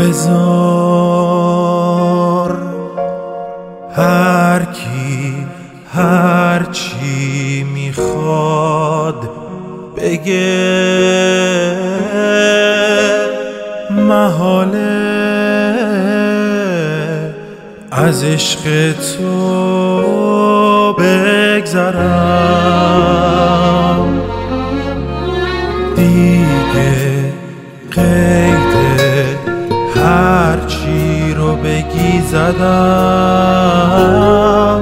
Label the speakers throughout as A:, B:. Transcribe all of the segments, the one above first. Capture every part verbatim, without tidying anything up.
A: بذار هر کی هر چی میخواد بگه، محاله از عشق تو بگذرم. دیگه قید هر چی رو بگی زدم،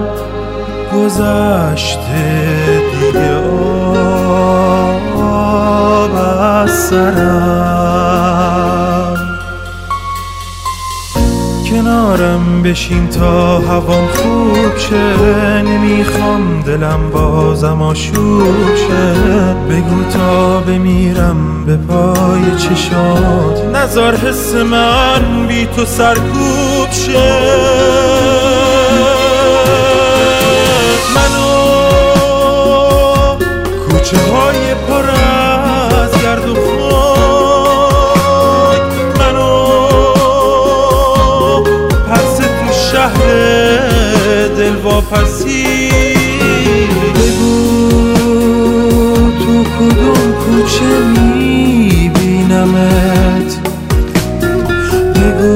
A: گذشته دیگه آب از سرم. کنارم بشین تا هوام خوب شه، نمیخوام دلم بازم آشوب شه. بگو تا بمیرم به پای چشات، نذار حس من بی تو سرکوب شه. منو کوچه های پر از گرد و خاک، منو پس تو شهر دلواپسی. بگو تو کدوم کوچه میبینمت، بگو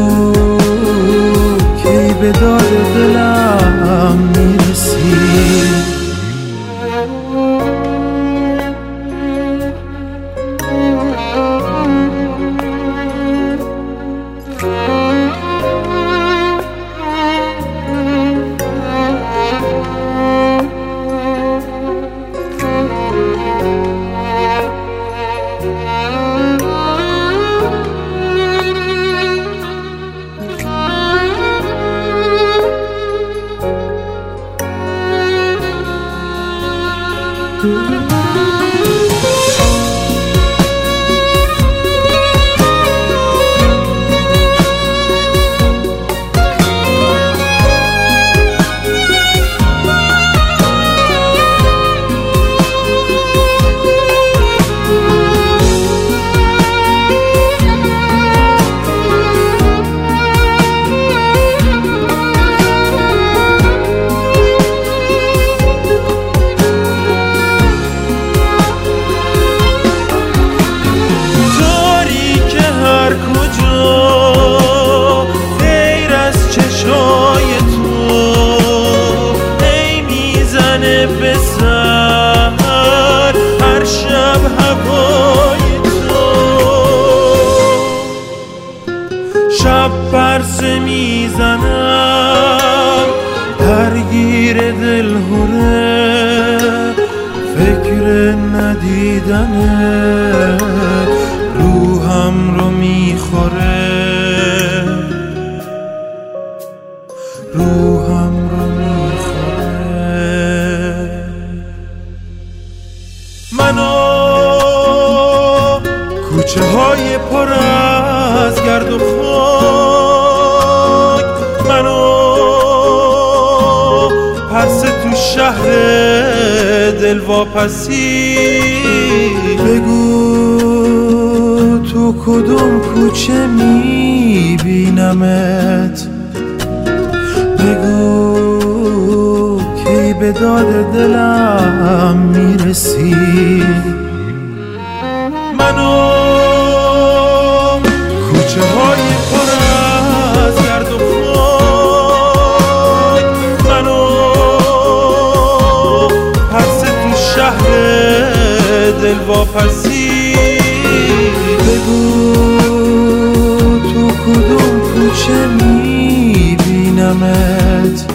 A: کی به داد دلم میرسی. شب پرسه میزنم درگیر دلهوره، فکر ندیدنه روحم رو میخوره، روحم رو میخوره. منو کوچه های پر از گرد و خاک، منو پس تو شهر دلواپسی. بگو تو کدوم کوچه میبینمت، بگو کی به داد دلم میرسی. منو کوچه های پر از گرد و خاک، منو پس تو شهر دلواپسی. بگو تو کدوم کوچه میبینمت،